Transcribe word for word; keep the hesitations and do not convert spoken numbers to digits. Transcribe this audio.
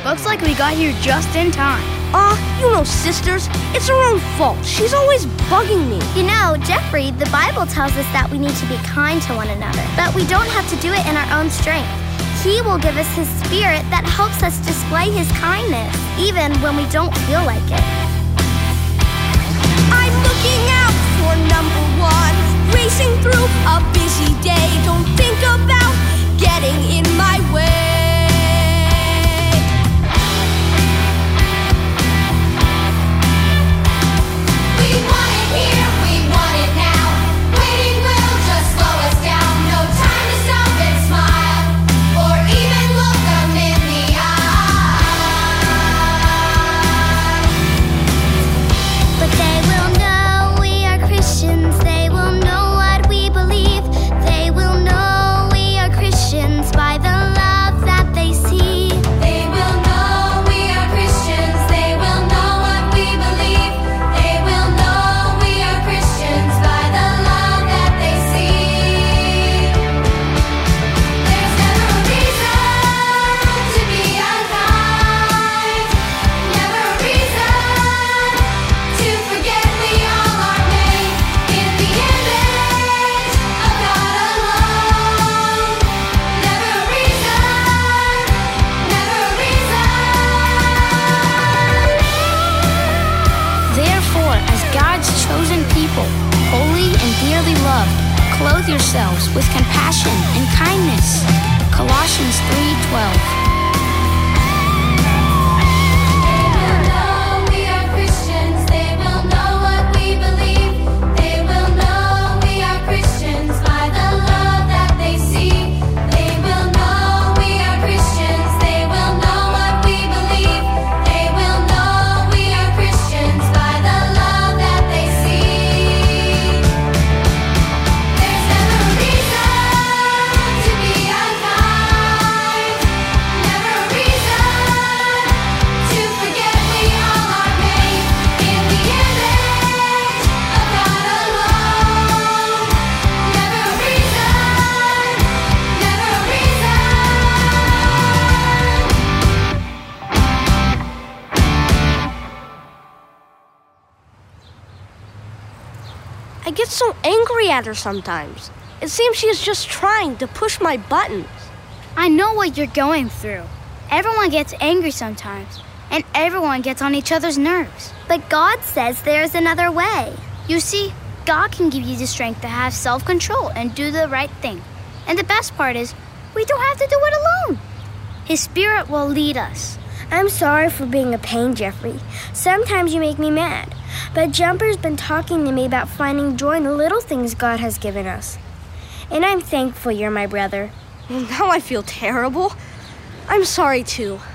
Looks like we got here just in time. Uh, you know, sisters, it's her own fault. She's always bugging me. You know, Jeffrey, the Bible tells us that we need to be kind to one another, but we don't have to do it in our own strength. He will give us His Spirit that helps us display His kindness, even when we don't feel like it. I'm looking out for number one, racing through a busy day. Don't think about getting in my way. Clothe yourselves with compassion and kindness. Colossians three twelve. I get so angry at her sometimes. It seems she is just trying to push my buttons. I know what you're going through. Everyone gets angry sometimes, and everyone gets on each other's nerves. But God says there's another way. You see, God can give you the strength to have self-control and do the right thing. And the best part is, we don't have to do it alone. His Spirit will lead us. I'm sorry for being a pain, Jeffrey. Sometimes you make me mad. But Jumper's been talking to me about finding joy in the little things God has given us. And I'm thankful you're my brother. Now I feel terrible. I'm sorry, too.